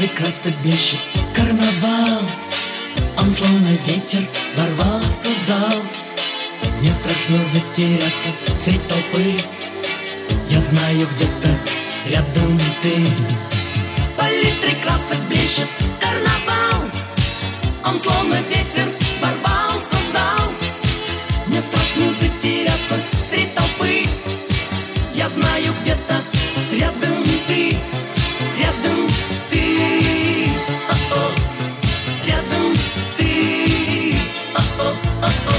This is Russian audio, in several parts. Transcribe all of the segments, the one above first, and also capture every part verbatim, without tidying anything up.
Палитрой красок блещет карнавал. Он словно ветер ворвался в зал. Мне страшно затеряться средь толпы. Я знаю, где-то рядом ты. Палитрой красок блещет карнавал. Он словно ветер ворвался в зал. Мне страшно затеряться средь толпы. Я знаю, где-то рядом ты. Рядом ты. О-о. Рядом ты. О-о-о-о.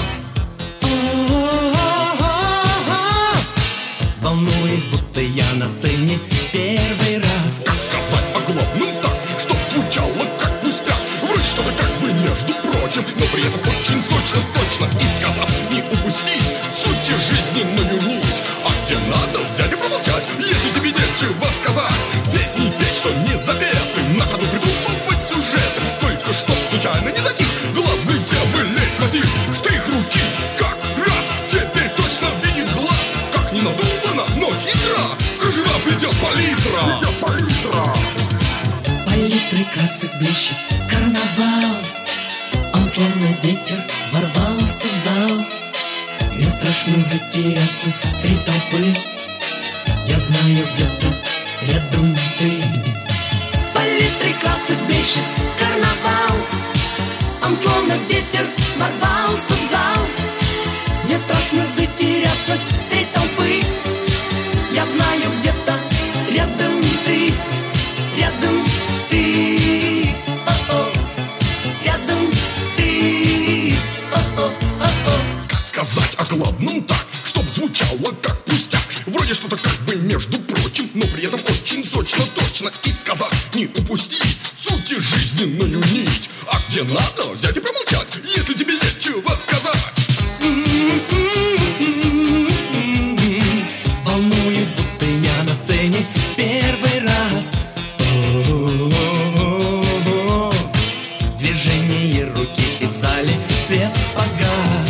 О-о-о-о. Волнуюсь, будто я на сцене первый раз. Как сказать о главном так, чтоб звучало как в устах? Вроде что-то как бы между прочим, но при этом очень сочно, точно. И сказав, не упустить сути жизненную нить. А где надо взять и промолчать, если тебе нечего сказать. Песни петь, что не заветы, на ходу придумывать сюжеты. Только чтоб случайно не затих главный темы лейтмотив. Штрих руки, как раз, теперь точно видит глаз. Как не надумано, но хитро, кружева плетет палитра. Плетет палитра. Палитрой красок блещет карнавал. Он словно ветер ворвался в зал. Мне страшно затеряться среди толпы. Я знаю, где-то рядом ты. Палитрой красок блещет карнавал. Он словно ветер ворвался в зал. Мне страшно затеряться среди толпы. Я знаю, где-то рядом ты. Рядом ты. О-о. Рядом ты. О-о. О-о. Как сказать о главном так, чтоб звучало как пустяк? Вроде что-то как бы между прочим, но при этом очень сочно, точно. И сказать, не упусти сути жизненную нить. А где надо взять и промолчать, если тебе нечего сказать. Волнуюсь, будто я на сцене первый раз. О-о-о-о. Движение руки, и в зале свет погас.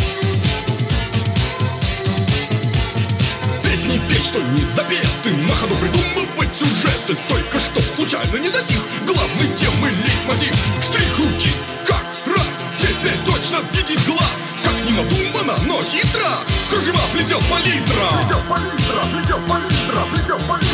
Песни петь, что не заветы, на ходу придумывать сюжеты. Только чтоб случайно не затих главный темы лейтмотив. Штрих руки, как раз, теперь точно видит глаз. Как не надумано, но хитро, кружева плетет палитра. Плетет палитра, плетет палитра, плетет палитра.